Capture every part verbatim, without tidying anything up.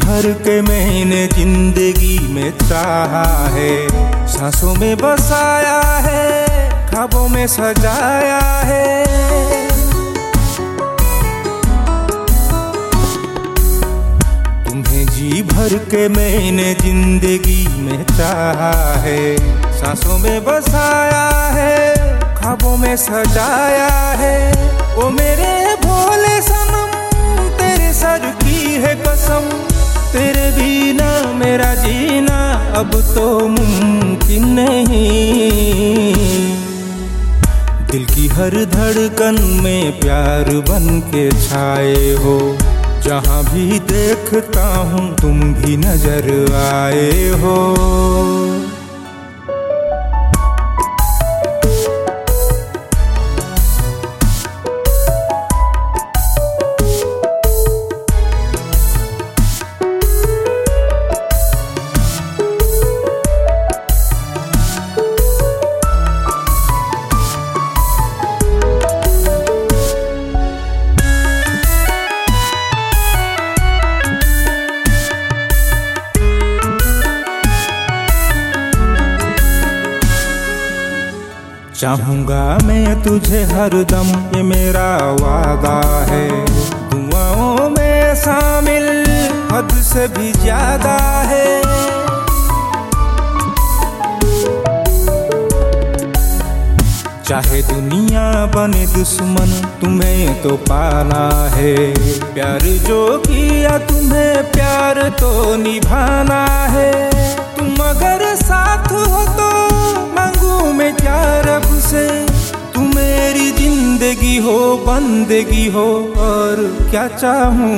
भर के मैंने जिंदगी में चाहा है, सांसों में बसाया है, ख्वाबों में सजाया है। तुम्हें जी भर के मैंने जिंदगी में चाहा है, सांसों में बसाया है, ख्वाबों में सजाया है। ओ मेरे भोले सनम, तेरे सर की है कसम, तेरे बिना मेरा जीना अब तो मुमकिन नहीं। दिल की हर धड़कन में प्यार बन के छाए हो, जहाँ भी देखता हूँ तुम भी नजर आए हो। चाहूंगा मैं तुझे हरदम, ये मेरा वादा है। दुआओं में शामिल हद से भी ज्यादा है। चाहे दुनिया बने दुश्मन, तुम्हें तो पाना है। प्यार जो किया तुम्हें प्यार तो निभाना है। तुम अगर साथ हो तो मांगू मैं क्या रब से, तू मेरी जिंदगी हो, बंदगी हो, और क्या चाहूं।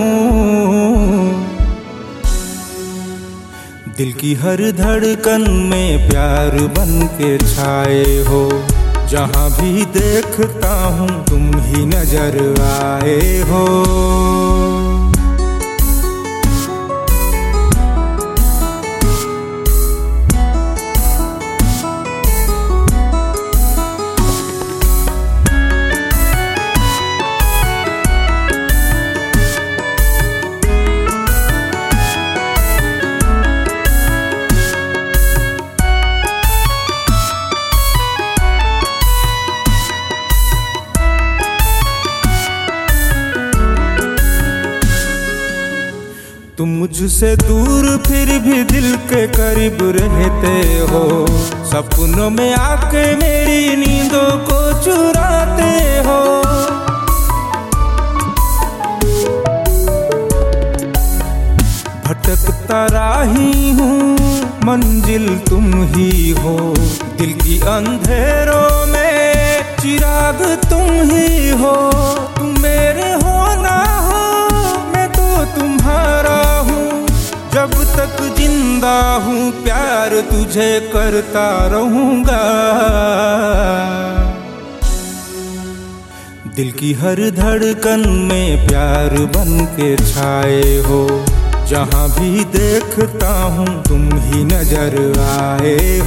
दिल की हर धड़कन में प्यार बन के छाए हो, जहाँ भी देखता हूँ तुम ही नजर आए हो। तुम मुझसे दूर फिर भी दिल के करीब रहते हो। सपनों में आके मेरी नींदों को चुराते हो। भटकता राही हूँ, मंजिल तुम ही हो। दिल की अंधेरों में चिराग तुम ही हो। तुम मेरे हो ना हो, मैं तो तुम्हारा हूँ। जब तक जिंदा हूँ प्यार तुझे करता रहूँगा। दिल की हर धड़कन में प्यार बन के छाए हो, जहाँ भी देखता हूँ तुम ही नजर आए